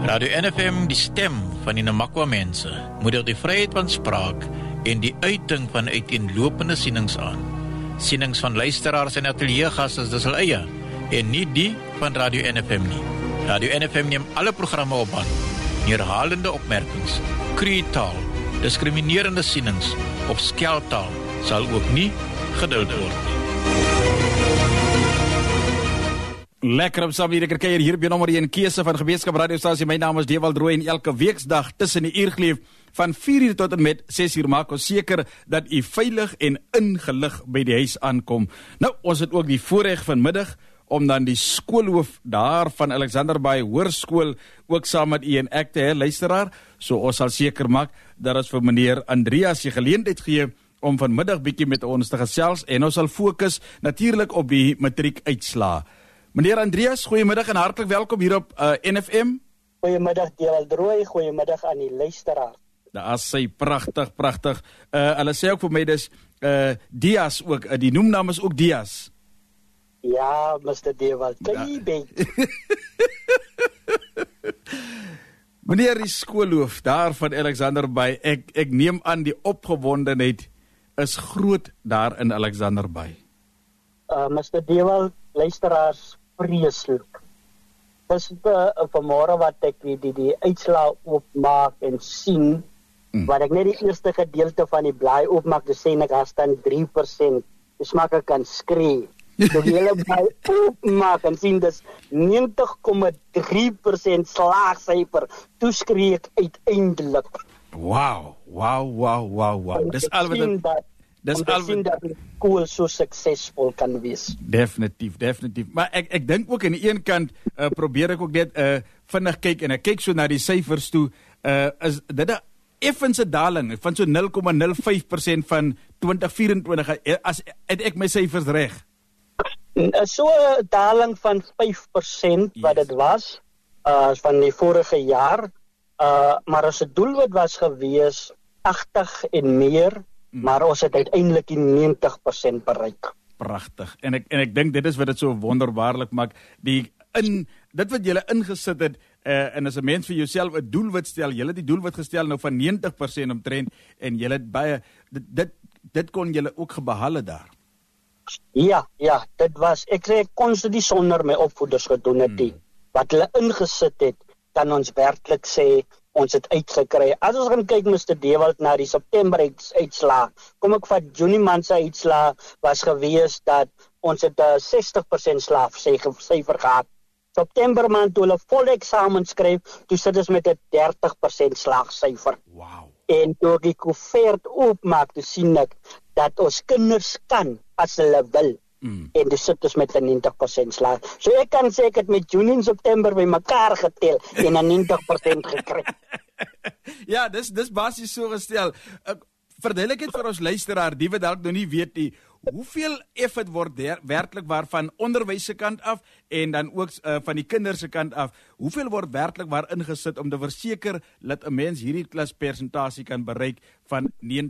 Radio NFM, die stem van die Namakwa mense, moedig die vryheid van spraak en die uiting van uiteenlopende sienings aan. Sienings van luisteraars en ateliergasse is dis hul eie, en nie die van Radio NFM nie. Radio NFM neem alle programme op aan. Herhalende opmerkings, kreetaal, diskriminerende sienings of skeltaal sal ook nie geduld word nie. Lekker om saam hierdie keer hier by nommer 1 keuse van Gemeenskap radiostasie. My naam is Dewald Rooi en elke weeksdag tussen die uurgleef van 4 uur tot en met 6 uur maak ons seker dat u veilig en ingelig by die huis aankom. Nou, ons het ook die voorreg vanmiddag om dan die skoolhoof daar van Alexander Baai Hoërskool ook saam met u en ek te hê, luisteraar. So ons sal seker maak dat ons vir meneer Andreas die geleentheid gee om vanmiddag bietjie met ons te gesels en ons sal fokus natuurlik op die matriekuitslae. Meneer Andreas, goeiemiddag en hartlik welkom hier op NFM. Goeiemiddag Dewald Rooi, goeiemiddag aan die luisteraar. Daar sê pragtig. Hulle sê ook vir my dis Dias ook, die noemnaam is ook Dias. Ja, Mr. Dewald, Meneer die skoolhoof daar van Alexander Baai, ek neem aan die opgewondenheid is groot daar in Alexander Baai. Mr. Dewald, luisteraars, vreeslik. Dis vanmôre wat ek die uitslae opmaak en sien, wat ek net die eerste gedeelte van die blaai opmaak, dis sê ek daar staan 3%. Dis maak ek kan skree. So die hele blaai opmaak en sien dis 90,3% slaagsyfer. Toe skree ek uiteindelik. Wow. Dis al wat Dis al wat dat die skool so suksesvol kan wees. Definitief. Maar ek dink ook aan die een kant probeer ek ook net vinnig kyk en ek kyk so na die syfers toe, is dit 'n effense daling van so 0,05% van 2024 as het ek my syfers reg. So 'n daling van 5% wat dit was van die vorige jaar, maar as 'n doelwit was gewees 80 en meer, maar ons het uiteindelik die 90% bereik. Pragtig. En ek dink dit is wat dit so wonderbaarlik maak. Dit wat julle ingesit het, en as 'n mens vir jouself 'n doelwit stel, julle het die doelwit gestel nou van 90% omtrent, en julle het baie, dit kon julle ook behaal daar. Ja, dit was, ek sê ek kon dit sonder my opvoeders gedoen het. Wat hulle ingesit het, kan ons werklik sê, ons het uitgekry. As ons gaan kyk, Mr. Dewald, na die September uitslae, kom ek van Junie maand se uitslae, was gewees dat ons het 60% slaagsyfer gehad. September maand toe hulle volle eksamen skryf, toe sit ons met 'n 30% slaagsyfer. Wow. En toe ek die koevert oopmaak, toe sien ek dat ons kinders kan, as hulle wil, en dis sit ons met 'n 90% slaag. So ek kan sê ek het met Junie en September by mekaar getel en 'n 90% gekry. Ja, dis basies so gestel. Verduidelik dit vir ons luisteraar, die wat dalk nog nie weet nie, hoeveel effort word werklik waar van onderwys se kant af en dan ook van die kinders se kant af, hoeveel word werklik waar ingesit om te verseker dat 'n mens hierdie klaspersentasie kan bereik van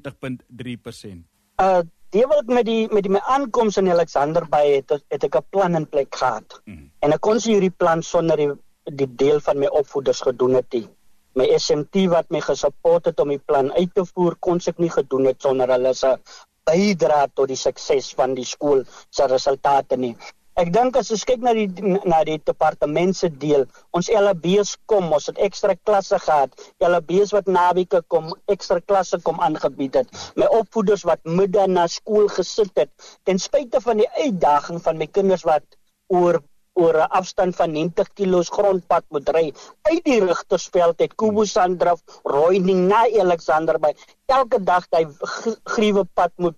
90,3%? Dewald, met my aankoms in Alexander Baai het ek 'n plan in plek gehad. En ek kon hierdie plan sonder die deel van my opvoeders gedoen het. My SMT wat my gesupport het om die plan uit te voer, kon ek nie gedoen het sonder hulle se bydra tot die sukses van die skool se resultate nie. Ek dink as ons kyk na die departement se deel, ons LB's ons het ekstra klasse gehad, LB's wat naweke kom, ekstra klasse kom aangebied het, my opvoeders wat middag na skool gesit het, ten spyte van die uitdaging van my kinders wat oor 'n afstand van 90 kilos grondpad moet ry, uit die Rigtersveld het Kubusandrif, Rooining na Alexander Baai, elke dag die gruwe pad moet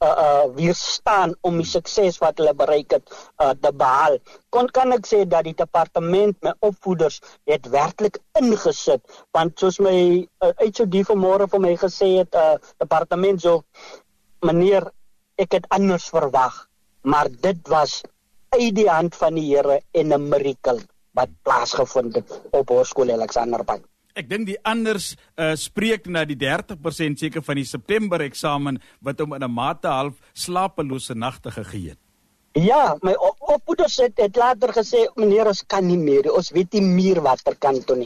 weerstaan om die sukses wat hulle bereik het te behaal. Kan ek sê dat die departement, my opvoeders, het werklik ingesit, want soos my HOD vanmôre vir my gesê het, departement so, meneer, ek het anders verwag, maar dit was uit die hand van die Here en 'n mirakel wat plaasgevind het op Hoërskool Alexander Baai. Ek dink die anders spreek na die 30% seker van die September eksamen wat hom in 'n mate half slapelose nagte gegee het. Ja, my opvoeders het later gesê, meneer, ons kan nie meer, ons weet nie meer wat er kan toe nie.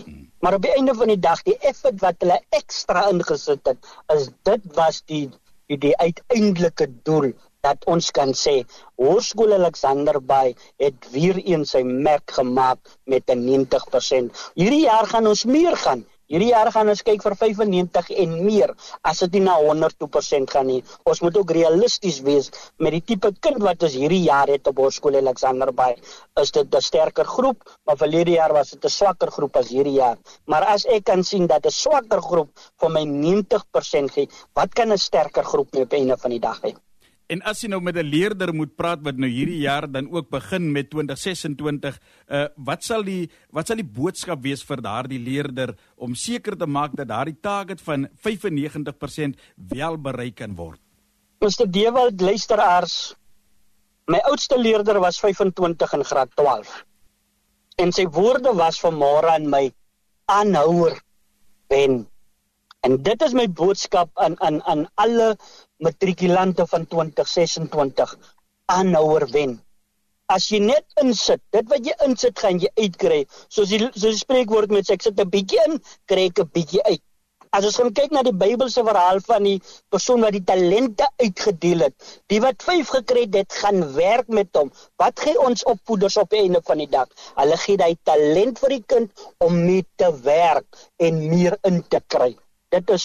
Maar op die einde van die dag, die effort wat hulle ekstra ingesit het, dit was die uiteindelike doel, dat ons kan sê, Hoërskool Alexanderbaai het weer eens sy merk gemaak met 'n 90%. Hierdie jaar gaan ons meer gaan. Hierdie jaar gaan ons kyk vir 95 en meer, as dit nie na 100% gaan nie. Ons moet ook realisties wees, met die tipe kind wat ons hierdie jaar het op Hoërskool Alexanderbaai, is dit 'n sterker groep, maar verlede jaar was dit 'n swakker groep as hierdie jaar. Maar as ek kan sien dat 'n swakker groep vir my 90% gee, wat kan 'n sterker groep op einde van die dag hê? En as jy nou met 'n leerder moet praat wat nou hierdie jaar dan ook begin met 2026, wat sal die boodskap wees vir daardie leerder om seker te maak dat daardie target van 95% wel bereik kan word? Mr. Dewald, luisteraars, my oudste leerder was 25 in graad 12. En sy woorde was vanmôre aan my, aanhouer wen. En dit is my boodskap aan alle matrikulante van 2026, aanhouer wen. As jy net insit, dit wat jy insit, gaan jy uitkry. Soos die spreekwoord met sê, ek sit 'n bietjie in, kry ek 'n bietjie uit. As ons gaan kyk na die Bybelse verhaal van die persoon wat die talente uitgedeel het, die wat 5 gekry het, gaan werk met hom. Wat gee ons opvoeders op die einde van die dag? Hulle gee die talent vir die kind om mee te werk en meer in te kry. Dit is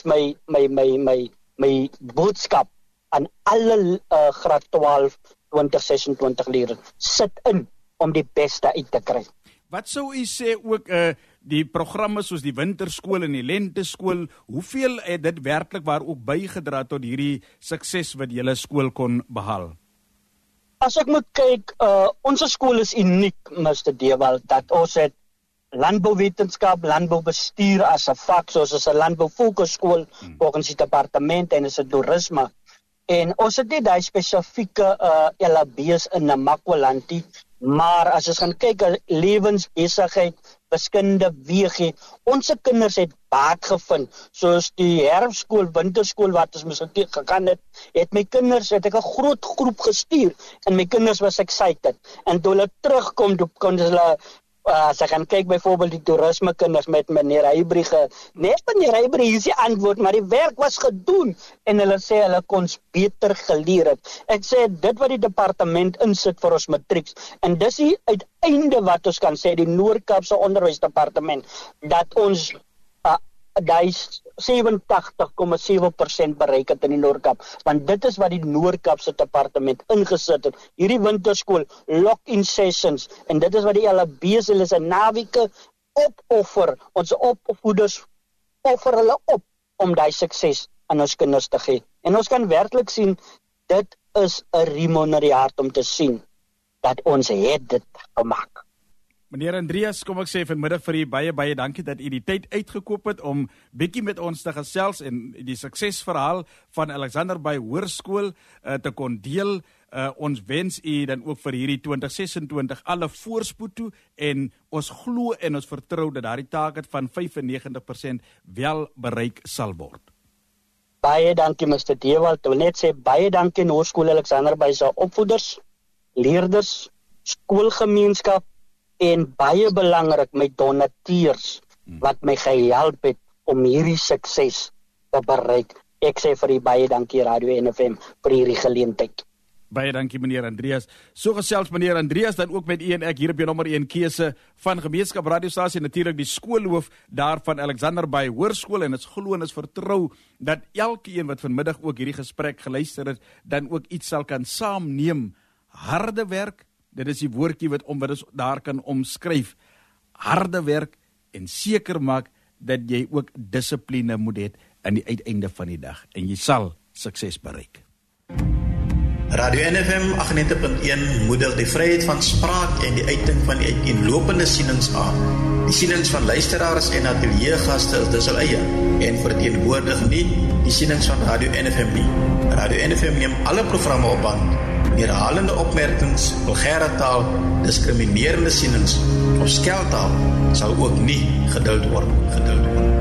my boodskap aan alle graad 12, 2026 leerders. Sit in om die beste uit te kry. Wat sou u sê ook die programme soos die winterskool en die lenteskool, hoeveel het dit werklik waar ook bygedra tot hierdie sukses wat julle skool kon behaal? As ek moet kyk, ons skool is uniek, Mr. Dewald, dat ons het landbouwetenskap, landboubestuur as 'n vak, soos is 'n landboufokusskool volgens die departement en is 'n toerisme. En ons het nie daai spesifieke LAB's in Namakwaland nie, maar as ons gaan kyk, lewensbesigheid, wiskunde, weeg, ons kinders het baat gevind, soos die herfskool, winterskool wat ons moes gegaan het my kinders, het ek 'n groot groep gestuur, en my kinders was excited, en toe hulle terugkom, toe kon hulle, as ek gaan kyk byvoorbeeld die toerisme kinders met meneer Heybrige, net meneer Heybrige hier is die antwoord, maar die werk was gedoen, en hulle sê hulle kon beter geleer het. Ek sê dit wat die departement insit vir ons matrieks, en dis die uiteinde wat ons kan sê, die Noord-Kaapse onderwysdepartement, dat ons die 87,7% bereik het in die Noord-Kaap, want dit is wat die Noord-Kaapse departement ingesit het. Hierdie winterskool, lock-in sessions, en dit is wat die LAB's, hulle is 'n naweke opoffer, ons opvoeders offer hulle op, om die sukses aan ons kinders te gee. En ons kan werklik sien, dit is 'n riem onder die hart om te sien, dat ons het dit gemaak. Meneer Andreas, kom ek sê vanmiddag vir u baie dankie dat u die tyd uitgekoop het om bietjie met ons te gesels en die suksesverhaal van Alexanderbaai Hoërskool te kon deel. Ons wens u dan ook vir hierdie 2026 alle voorspoed toe, en ons glo en ons vertrou dat daardie target van 95% wel bereik sal word. Baie dankie, Mr. Dewald. Ek wil net sê baie dankie aan Hoërskool Alexanderbaai se opvoeders, leerders, skoolgemeenskap, en baie belangrik my donateurs wat my gehelp het om hierdie sukses te bereik. Ek sê vir u baie dankie Radio NFM vir hierdie geleentheid. Baie dankie meneer Andreas. So gesels meneer Andreas dan ook met u en ek hier op die nommer 1 keuse van Gemeenskap Radiostasie, natuurlik die skoolhoof daar van Alexanderbaai Hoërskool, en ons glo en ons vertrou dat elkeen wat vanmiddag ook hierdie gesprek geluister het, dan ook iets sal kan saamneem. Harde werk, dit is die woordjie wat ons daar kan omskryf. Harde werk en seker maak dat jy ook dissipline moet hê aan die uiteinde van die dag, en jy sal sukses bereik. Radio NFM 98.1 moedig die vryheid van spraak en die uiting van die uiteenlopende sienings aan. Die sienings van luisteraars en ateliergaste is dus hulle eie en verteenwoordig nie die sienings van Radio NFM nie. Radio NFM neem alle programme op band. Herhalende opmerkings, vulgêre taal, diskriminerende sienings of skeltaal sal ook nie geduld word.